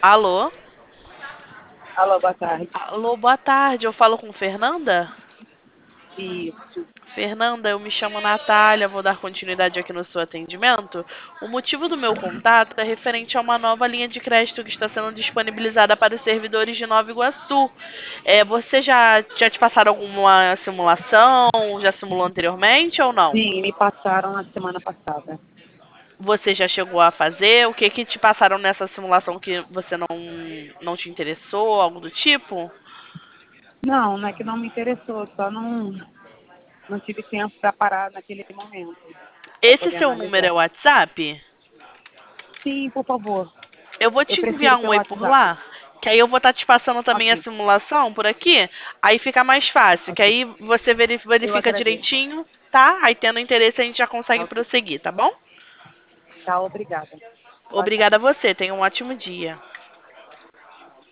Alô? Alô, boa tarde. Alô, boa tarde. Eu falo com Fernanda? Isso. Fernanda, eu me chamo Natália, vou dar continuidade aqui no seu atendimento. O motivo do meu contato é referente a uma nova linha de crédito que está sendo disponibilizada para os servidores de Nova Iguaçu. Você já te passaram alguma simulação? Já simulou anteriormente ou não? Sim, me passaram na semana passada. Você já chegou a fazer? O que que te passaram nessa simulação que você não te interessou, algo do tipo? Não, não é que não me interessou, só não tive tempo para parar naquele momento, para Esse poder seu número é analisar. o WhatsApp? Sim, por favor. Eu vou Eu te prefiro enviar um pelo oi por WhatsApp. lá, que aí eu vou estar te passando também a Ok, simulação por aqui, aí fica mais fácil, que ok. aí você Eu verifica agradeço. direitinho, tá? Aí tendo interesse a gente já consegue Ok. prosseguir, tá bom? Tá, obrigada. Boa Obrigada a tarde. você, tenha um ótimo dia.